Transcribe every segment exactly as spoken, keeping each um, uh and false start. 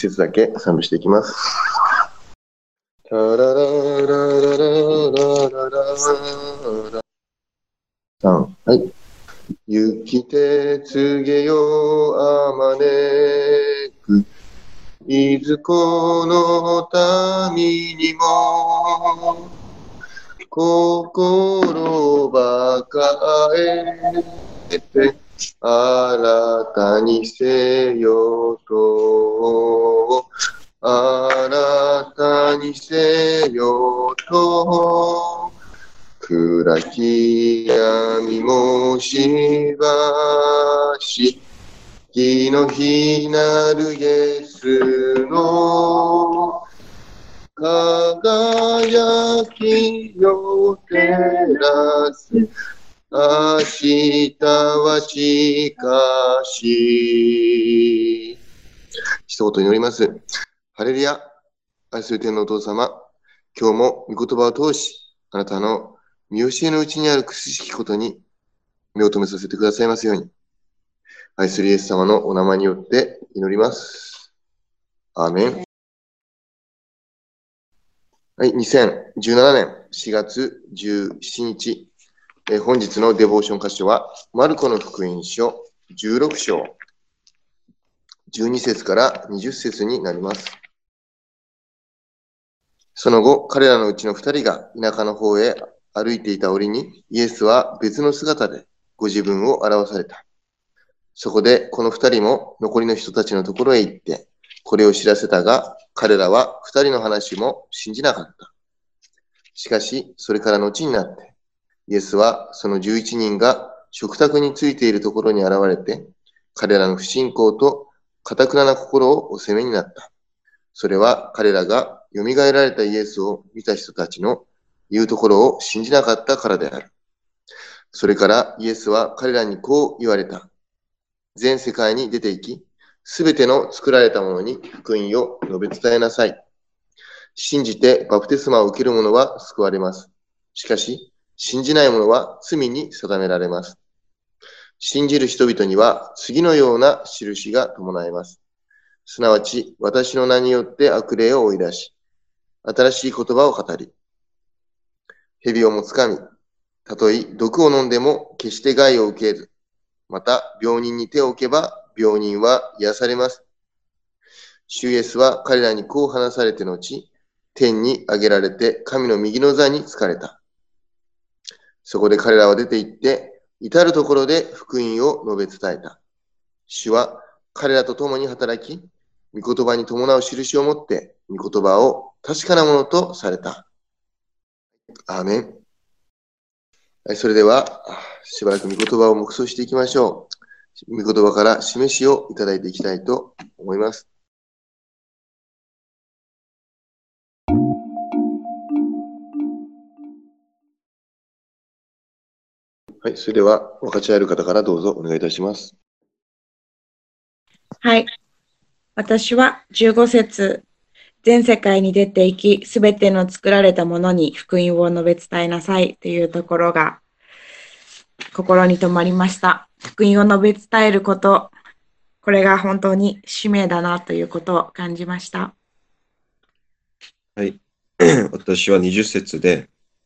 節だけ賛美していきます。タララララララララさん、はい。行きて告げよあまねく、いずこの民にも、心ばかえて、新たにせよと、新たにせよと、暗き闇もしばし、日の日なるイエスの輝きを照らす。明日は近し。一言祈ります。ハレルヤ。愛する天のお父様、今日も御言葉を通し、あなたの見教えのうちにある苦しきことに目を留めさせてくださいますように。愛するイエス様のお名前によって祈ります。アーメン。はい、にせんじゅうななねんしがつじゅうしちにち、えー、本日のデボーション箇所は、マルコの福音書じゅうろくしょう、じゅうにせつからにじゅっせつになります。その後、彼らのうちのふたりが田舎の方へ歩いていた折に、イエスは別の姿でご自分を表された。そこでこのふたりも残りの人たちのところへ行って、これを知らせたが、彼らはふたりの話も信じなかった。しかし、それから後になって、イエスはそのじゅういちにんが食卓についているところに現れて、彼らの不信仰と堅くな心をお責めになった。それは彼らが蘇られたイエスを見た人たちの言うところを信じなかったからである。それからイエスは彼らにこう言われた。全世界に出て行き、すべての作られたものに福音を述べ伝えなさい。信じてバプテスマを受ける者は救われます。しかし、信じない者は罪に定められます。信じる人々には次のような印が伴います。すなわち、私の名によって悪霊を追い出し、新しい言葉を語り、蛇をもつかみ、たとえ毒を飲んでも決して害を受けず、また病人に手を置けば病人は癒されます。主イエスは彼らにこう話されて後、天に上げられて神の右の座に就かれた。そこで彼らは出て行って、至るところで福音を述べ伝えた。主は彼らと共に働き、御言葉に伴う印を持って、御言葉を確かなものとされた。アーメン。それでは、しばらく御言葉を黙想していきましょう。御言葉から示しをいただいていきたいと思います。はい、それでは分かち合える方からどうぞお願いいたします。 はい。私はじゅうごせつ、全世界に出て行き、すべての作られたものに福音を述べ伝えなさいというところが心に留まりました。福音を述べ伝えること、これが本当に使命だなということを感じました。 はい。私はにじゅっせつで、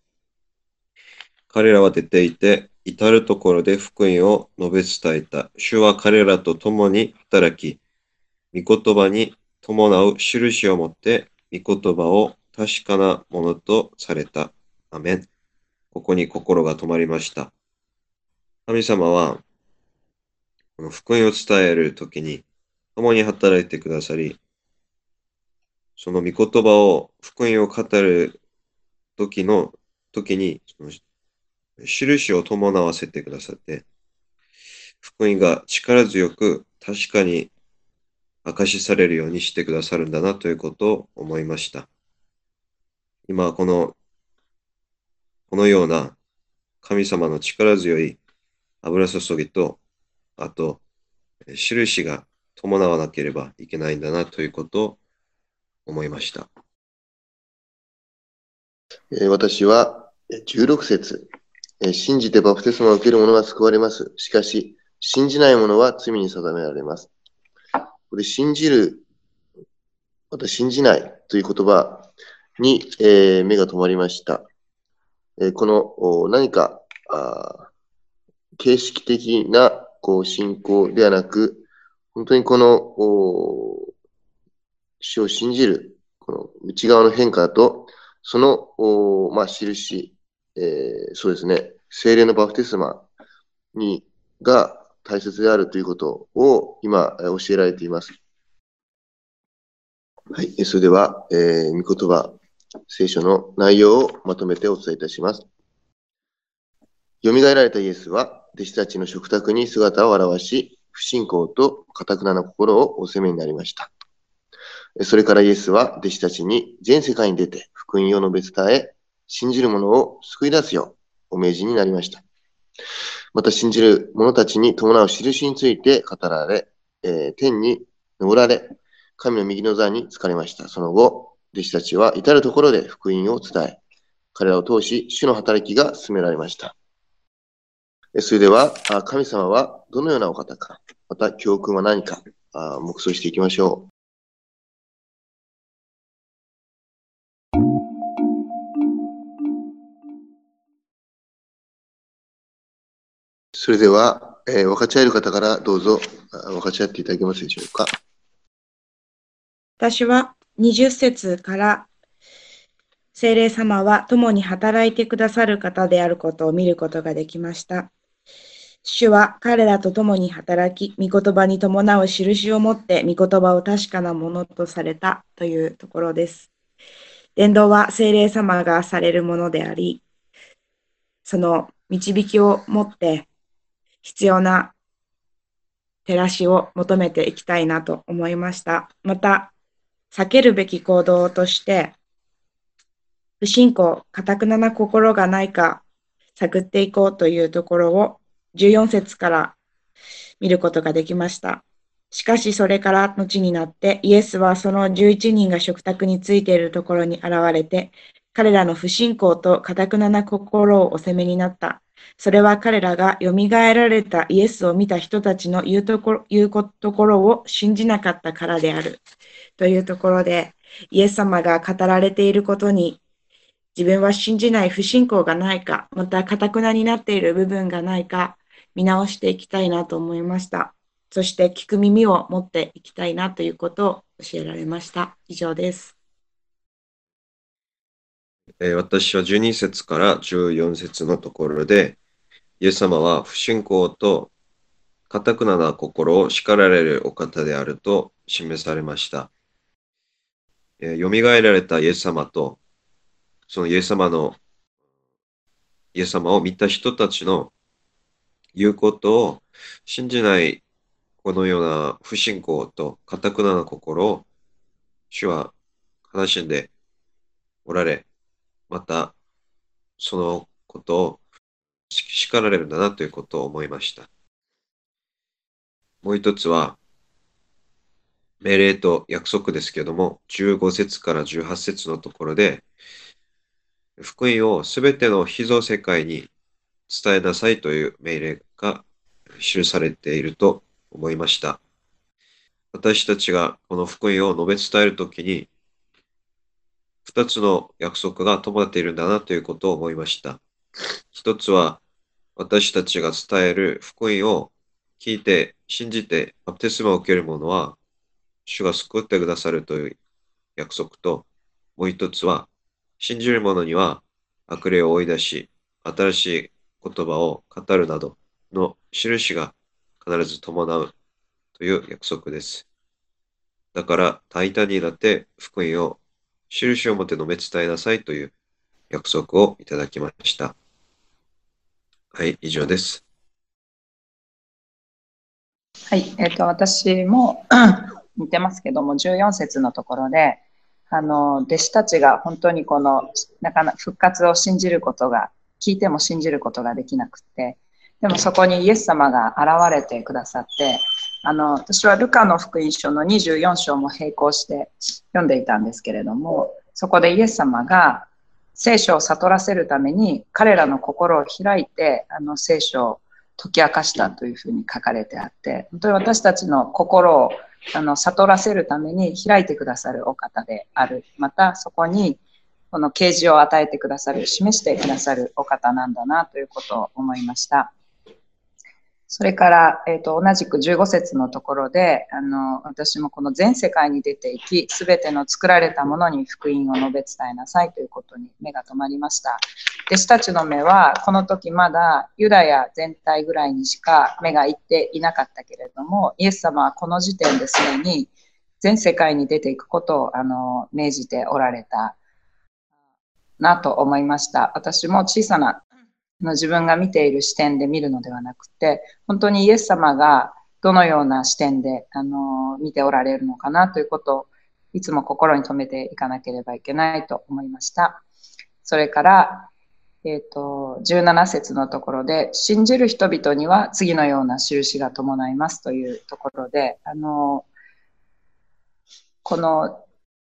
彼らは出ていて、至るところで福音を述べ伝えた。主は彼らと共に働き、御言葉に伴う印を持って、御言葉を確かなものとされた。アメン。ここに心が止まりました。神様は、この福音を伝えるときに、共に働いてくださり、その御言葉を、福音を語るときの、時に、その印を伴わせてくださって、福音が力強く確かに証しされるようにしてくださるんだなということを思いました。今、この、このような神様の力強い油注ぎと、あと、印が伴わなければいけないんだなということを思いました。 えー、私はじゅうろくせつ、えー、信じてバプテスマを受ける者は救われます。しかし、信じない者は罪に定められます。これ、信じるまた信じないという言葉に、えー目が留まりました。えーこのお何かあ形式的なこう信仰ではなく、本当にこのお主を信じるこの内側の変化と、そのおまあ、印、えーそうですね、聖霊のバプテスマにが大切であるということを今えー教えられています。はい、えそれでは、えー、御言葉、聖書の内容をまとめてお伝えいたします。蘇られたイエスは、弟子たちの食卓に姿を現し、不信仰と堅くなな心をお責めになりました。それからイエスは弟子たちに全世界に出て福音を述べ伝え、信じる者を救い出すようお命じになりました。また信じる者たちに伴う印について語られ、えー天に昇られ、神の右の座に疲れました。その後、弟子たちは至るところで福音を伝え、彼らを通し、主の働きが進められました。えそれでは、あ神様はどのようなお方か、また教訓は何か、あ黙想していきましょう。それでは、えー分かち合える方からどうぞあ分かち合っていただけますでしょうか。 私はにじゅっ節から聖霊様は共に働いてくださる方であることを見ることができました。主は彼らと共に働き、御言葉に伴う印を持って御言葉を確かなものとされたというところです。伝道は聖霊様がされるものであり、その導きを持って必要な照らしを求めていきたいなと思いました。また、避けるべき行動として、不信仰、堅くなな心がないか探っていこうというところをじゅうよん節から見ることができました。しかしそれから後になってイエスはそのじゅういちにんが食卓についているところに現れて彼らの不信仰と堅くなな心をお責めになった。それは彼らがよみがえられたイエスを見た人たちの言うところ、言うところを信じなかったからであるというところでイエス様が語られていることに自分は信じない不信仰がないか、また堅くなになっている部分がないか、見直していきたいなと思いました。そして聞く耳を持っていきたいなということを教えられました。以上です。 えー私はじゅうに節からじゅうよん節のところで、イエス様は不信仰と堅くなな心を叱られるお方であると示されました。えー、蘇られたイエス様と、そのイエス様の、イエス様を見た人たちの言うことを信じないこのような不信仰と堅くなな心を主は悲しんでおられ、またそのことを叱られるんだなということを思いました。もう一つは、命令と約束ですけども、じゅうご節からじゅうはち節のところで、福音をすべての被造世界に伝えなさいという命令が記されていると思いました。私たちがこの福音を述べ伝えるときに、二つの約束が伴っているんだなということを思いました。一つは、私たちが伝える福音を聞いて、信じて、バプテスマを受ける者は、主が救ってくださるという約束と、もう一つは、信じる者には悪霊を追い出し、新しい言葉を語るなどの印が必ず伴うという約束です。だから、大胆になって福音を印を持って述べ伝えなさいという約束をいただきました。はい、以上です。 はい、えっと、私も似てますけども、じゅうよん節のところで、あの、弟子たちが本当にこの、なかなか復活を信じることが、聞いても信じることができなくて、でもそこにイエス様が現れてくださって、あの、私はルカの福音書のにじゅうよん章も並行して読んでいたんですけれども、そこでイエス様が聖書を悟らせるために彼らの心を開いて、あの聖書を解き明かしたというふうに書かれてあって、本当に私たちの心をあの悟らせるために開いてくださるお方である。またそこにこの啓示を与えてくださる、示してくださるお方なんだなということを思いました。それから、えーと、同じくじゅうご節のところで、あの私もこの全世界に出ていき、すべての作られたものに福音を述べ伝えなさいということに目が留まりました。弟子たちの目はこの時まだユダヤ全体ぐらいにしか目がいっていなかったけれども、イエス様はこの時点ですでに全世界に出ていくことをあの命じておられたなと思いました。私も小さな自分が見ている視点で見るのではなくて、本当にイエス様がどのような視点であの見ておられるのかなということをいつも心に留めていかなければいけないと思いました。それから、えーと、じゅうなな節のところで、信じる人々には次のような印が伴いますというところで、あのこの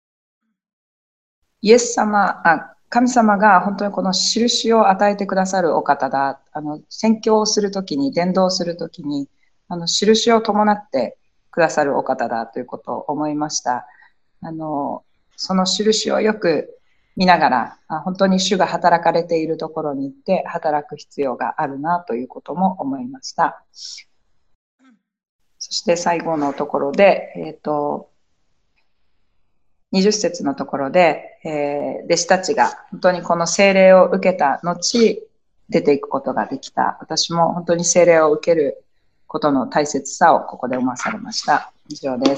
イエス様、あ神様が本当にこの印を与えてくださるお方だ。あの宣教をするときに、伝道するときに、あの印を伴ってくださるお方だということを思いました。あのその印をよく見ながら、あ本当に主が働かれているところに行って働く必要があるなということも思いました。そして最後のところで、えっと、にじゅっ節のところで、えー、弟子たちが本当にこの聖霊を受けた後、出ていくことができた。私も本当に聖霊を受けることの大切さをここで思わされました。以上です。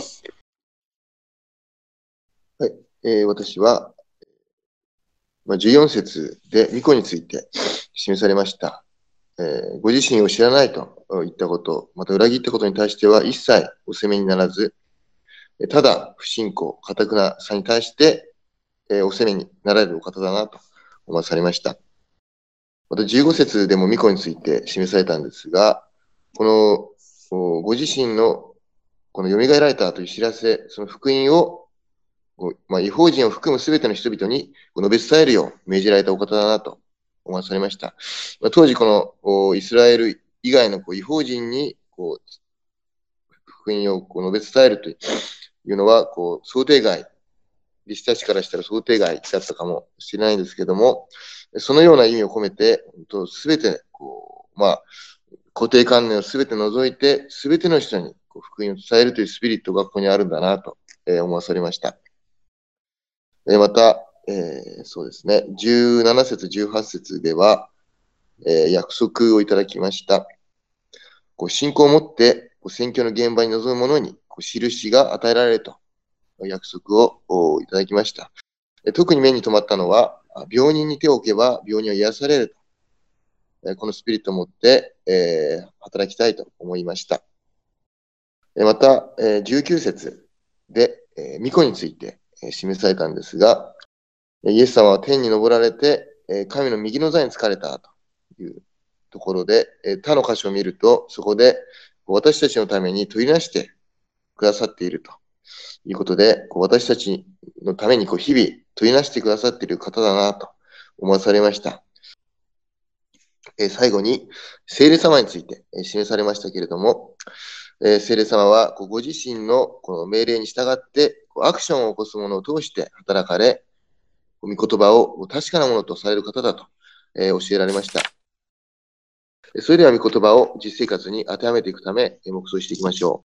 はい、えー、私は、まあ、じゅうよん節で御子について示されました。えー、ご自身を知らないと言ったこと、また裏切ったことに対しては一切お責めにならず、ただ不信仰、堅くなさに対して、えー、お責めになられるお方だなと思わされました。またじゅうご節でも御子について示されたんですが、このご自身のこの蘇られたという知らせ、その福音を、まあ、異邦人を含むすべての人々に述べ伝えるよう命じられたお方だなと思わされました。まあ、当時このイスラエル以外のこう異邦人にこう福音をこう述べ伝えるというのはこう想定外、弟子たちからしたら想定外だったかもしれないんですけども、そのような意味を込めて、すべてこう、まあ、固定観念をすべて除いて、すべての人にこう福音を伝えるというスピリットがここにあるんだなと、えー、思わされました。えー、また、えー、そうですね、じゅうなな節、じゅうはち節では、えー、約束をいただきました。こう信仰を持ってこう宣教の現場に臨む者にこう印が与えられると約束をいただきました。特に目に留まったのは、病人に手を置けば病人は癒されると。このスピリットを持って、えー、働きたいと思いました。また、えー、じゅうきゅう節で、えー、御子について、えー、示されたんですが、イエス様は天に昇られて、えー、神の右の座につかれたというところで、えー、他の箇所を見ると、そこで私たちのために取りなしてくださっているということで、こう私たちのためにこう日々取りなしてくださっている方だなと思わされました。えー、最後に、聖霊様について、えー、示されましたけれども、えー、聖霊様はこうご自身のこの命令に従ってこうアクションを起こすものを通して働かれ、御言葉を確かなものとされる方だと、えー、教えられました。それでは御言葉を実生活に当てはめていくため、黙想していきましょう。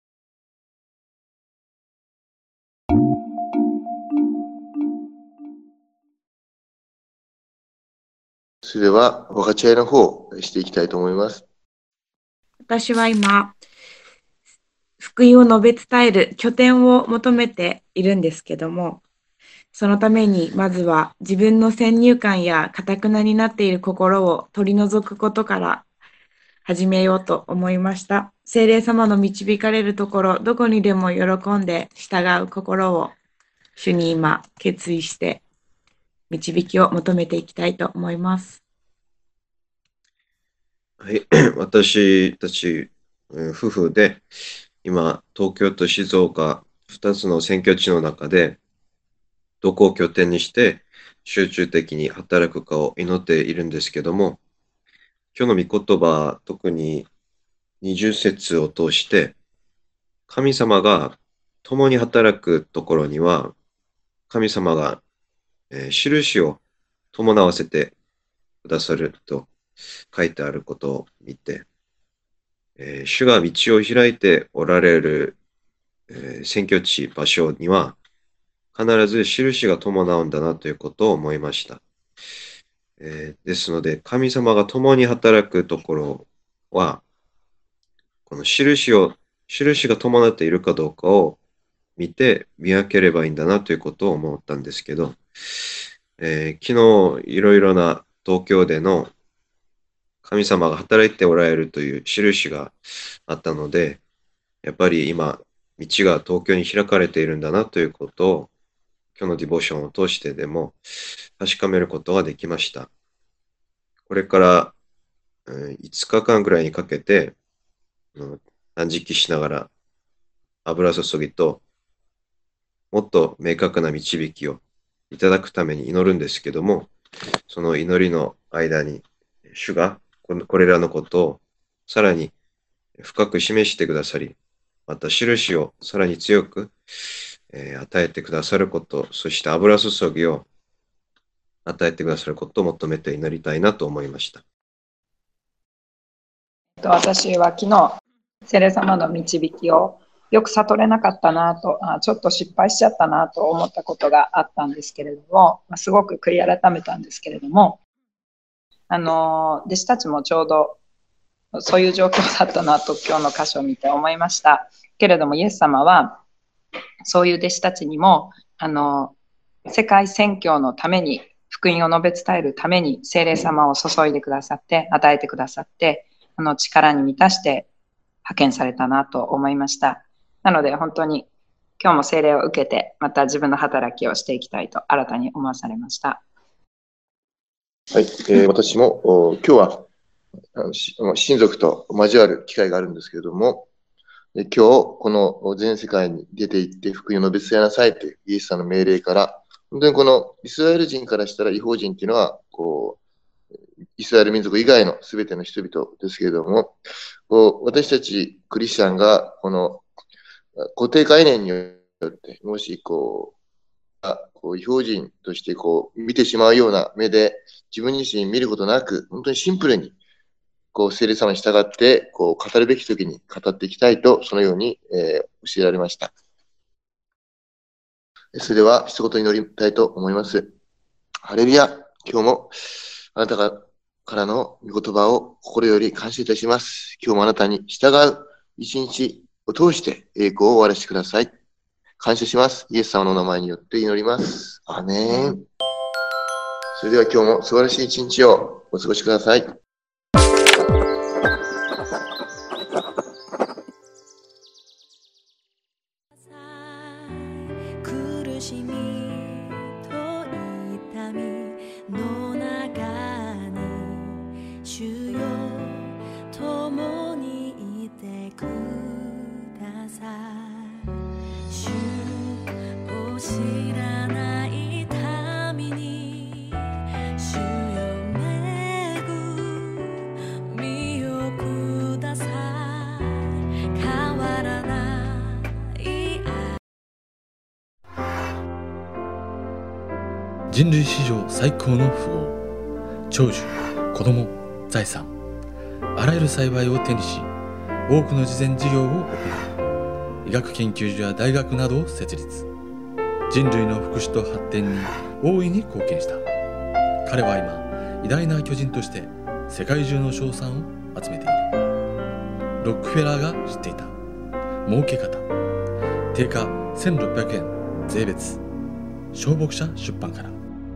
それでは分かち合いの方をしていきたいと思います。 私は今、福音を述べ伝える拠点を求めているんですけども、そのためにまずは自分の先入観や堅くなになっている心を取り除くことから始めようと思いました。聖霊様の導かれるところ、どこにでも喜んで従う心を主に今決意して導きを求めていきたいと思います。 はい、私たち夫婦で今東京と静岡ふたつの選挙地の中でどこを拠点にして集中的に働くかを祈っているんですけども、今日の御言葉、特ににじゅう節を通して神様が共に働くところには、神様が、えー印を伴わせてくださると書いてあることを見て、えー主が道を開いておられる、えー選挙地、場所には、必ず印が伴うんだなということを思いました。えーですので、神様が共に働くところは、この印を、印が伴っているかどうかを見て見分ければいいんだなということを思ったんですけど、えー昨日いろいろな東京での神様が働いておられるという印があったので、やっぱり今、道が東京に開かれているんだなということを、今日のディボーションを通してでも確かめることができました。これから、うんいつかかんぐらいにかけて、うん断食しながら油注ぎと、もっと明確な導きをいただくために祈るんですけども、その祈りの間に、主がこのこれらのことをさらに深く示してくださり、また印をさらに強く、えー与えてくださること、そして油注ぎを与えてくださることを求めて祈りたいなと思いました。 えっと私は昨日、聖霊様の導きをよく悟れなかったなと、あちょっと失敗しちゃったなと思ったことがあったんですけれども、まあすごく悔い改めたんですけれども、あの弟子たちもちょうどそういう状況だったなと今日の箇所を見て思いました。けれどもイエス様はそういう弟子たちにもあの世界宣教のために福音を述べ伝えるために聖霊様を注いでくださって与えてくださってあの力に満たして派遣されたなと思いました。なので本当に今日も聖霊を受けてまた自分の働きをしていきたいと新たに思わされました。 はい、えー私もお今日はあのし親族と交わる機会があるんですけれども、で今日この全世界に出て行って福音を述べ伝えなさいというイエスさんの命令から、本当にこのイスラエル人からしたら違法人っていうのは、こう、イスラエル民族以外のすべての人々ですけれども、こう私たちクリスチャンがこの固定概念によって、もしこう、こう違法人としてこう見てしまうような目で自分自身見ることなく、本当にシンプルにこう聖霊様に従ってこう語るべき時に語っていきたいと、そのように、えー教えられました。それでは一言祈りたいと思います。ハレルヤ、今日もあなたがからの御言葉を心より感謝いたします。今日もあなたに従う一日を通して栄光を終わらせてください。感謝します。イエス様のお名前によって祈ります。アーメン。それでは今日も素晴らしい一日をお過ごしください。 苦しみと痛みの中に主よ共にいてください。主を知らない民に主よ恵みをください。変わらない愛。 人類史上最高の富豪、長寿、子供、財産、あらゆる幸いを手にし、多くの慈善事業を行い、医学研究所や大学などを設立。人類の福祉と発展に大いに貢献した。彼は今、偉大な巨人として世界中の称賛を集めている。ロックフェラーが知っていた儲け方。定価せんろっぴゃくえん税別。小牧者出版から。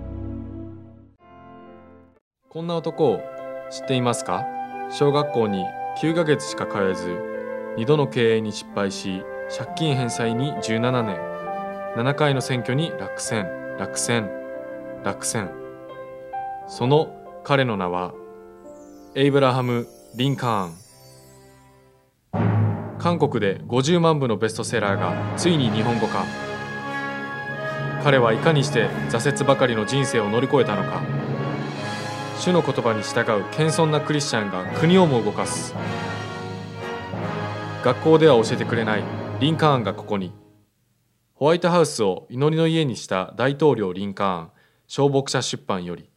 こんな男を知っていますか？小学校にきゅうかげつしか通えず、にどの経営に失敗し、借金返済にじゅうななねん、ななかいの選挙に落選、落選、落選。その彼の名は、エイブラハム・リンカーン。韓国でごじゅうまんぶのベストセラーがついに日本語化。彼はいかにして挫折ばかりの人生を乗り越えたのか。主の言葉に従う謙遜なクリスチャンが国をも動かす。学校では教えてくれないリンカーンがここに。ホワイトハウスを祈りの家にした大統領リンカーン、小牧者出版より。